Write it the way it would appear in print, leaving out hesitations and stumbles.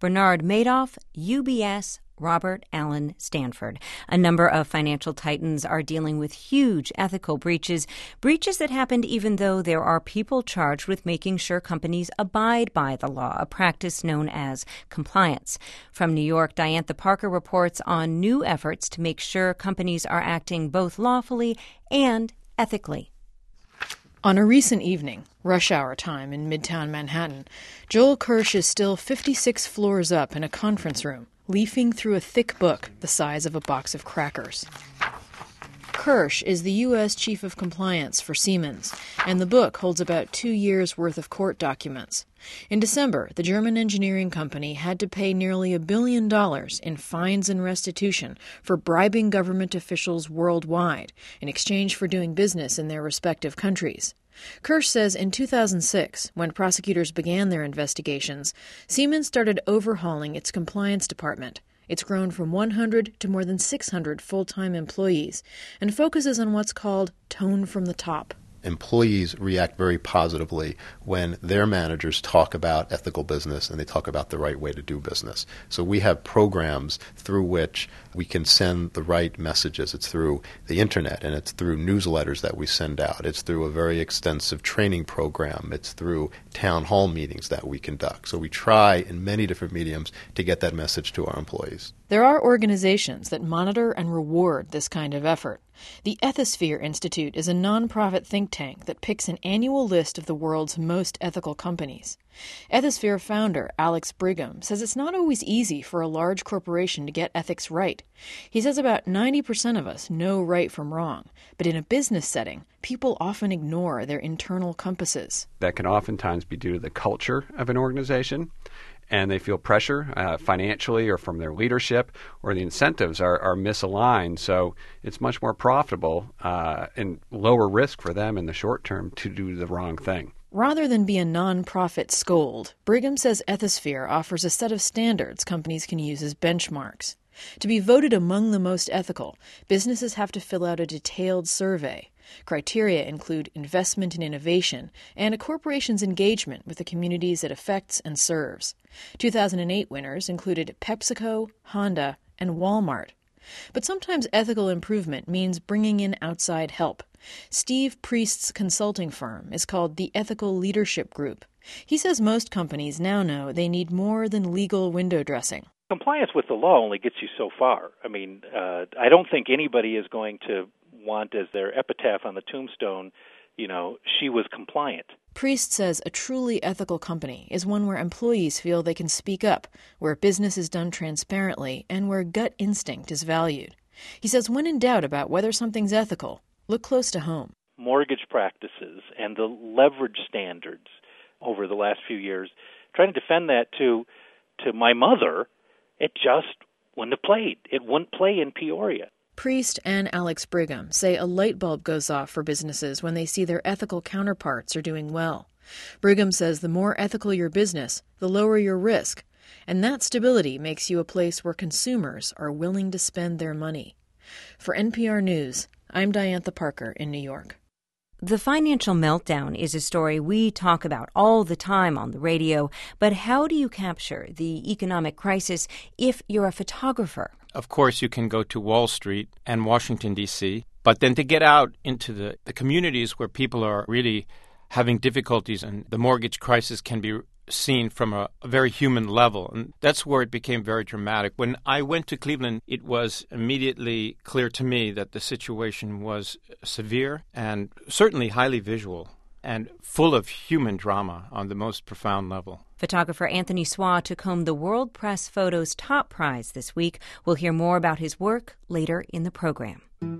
Bernard Madoff, UBS, Robert Allen Stanford. A number of financial titans are dealing with huge ethical breaches that happened even though there are people charged with making sure companies abide by the law, a practice known as compliance. From New York, Diantha Parker reports on new efforts to make sure companies are acting both lawfully and ethically. On a recent evening, rush hour time in Midtown Manhattan, Joel Kirsch is still 56 floors up in a conference room, leafing through a thick book the size of a box of crackers. Kirsch is the U.S. Chief of Compliance for Siemens, and the book holds about 2 years' worth of court documents. In December, the German engineering company had to pay nearly $1 billion in fines and restitution for bribing government officials worldwide in exchange for doing business in their respective countries. Kirsch says in 2006, when prosecutors began their investigations, Siemens started overhauling its compliance department. It's grown from 100 to more than 600 full-time employees and focuses on what's called tone from the top. Employees react very positively when their managers talk about ethical business and they talk about the right way to do business. So we have programs through which we can send the right messages. It's through the internet and it's through newsletters that we send out. It's through a very extensive training program. It's through town hall meetings that we conduct. So we try in many different mediums to get that message to our employees. There are organizations that monitor and reward this kind of effort. The Ethisphere Institute is a nonprofit think tank that picks an annual list of the world's most ethical companies. Ethisphere founder Alex Brigham says it's not always easy for a large corporation to get ethics right. He says about 90% of us know right from wrong, but in a business setting, people often ignore their internal compasses. That can oftentimes be due to the culture of an organization, and they feel pressure financially or from their leadership, or the incentives are misaligned. So it's much more profitable and lower risk for them in the short term to do the wrong thing. Rather than be a non-profit scold, Brigham says Ethisphere offers a set of standards companies can use as benchmarks. To be voted among the most ethical, businesses have to fill out a detailed survey. Criteria include investment in innovation and a corporation's engagement with the communities it affects and serves. 2008 winners included PepsiCo, Honda, and Walmart. But sometimes ethical improvement means bringing in outside help. Steve Priest's consulting firm is called the Ethical Leadership Group. He says most companies now know they need more than legal window dressing. Compliance with the law only gets you so far. I mean, I don't think anybody is going to want as their epitaph on the tombstone, she was compliant. Priest says a truly ethical company is one where employees feel they can speak up, where business is done transparently, and where gut instinct is valued. He says when in doubt about whether something's ethical, look close to home. Mortgage practices and the leverage standards over the last few years, trying to defend that to my mother, it just wouldn't have played. It wouldn't play in Peoria. Priest and Alex Brigham say a light bulb goes off for businesses when they see their ethical counterparts are doing well. Brigham says the more ethical your business, the lower your risk, and that stability makes you a place where consumers are willing to spend their money. For NPR News, I'm Diantha Parker in New York. The financial meltdown is a story we talk about all the time on the radio, but how do you capture the economic crisis if you're a photographer? Of course, you can go to Wall Street and Washington, D.C., but then to get out into the communities where people are really having difficulties and the mortgage crisis can be seen from a very human level. And that's where it became very dramatic. When I went to Cleveland, it was immediately clear to me that the situation was severe and certainly highly visual and full of human drama on the most profound level. Photographer Anthony Swa took home the World Press Photo's top prize this week. We'll hear more about his work later in the program.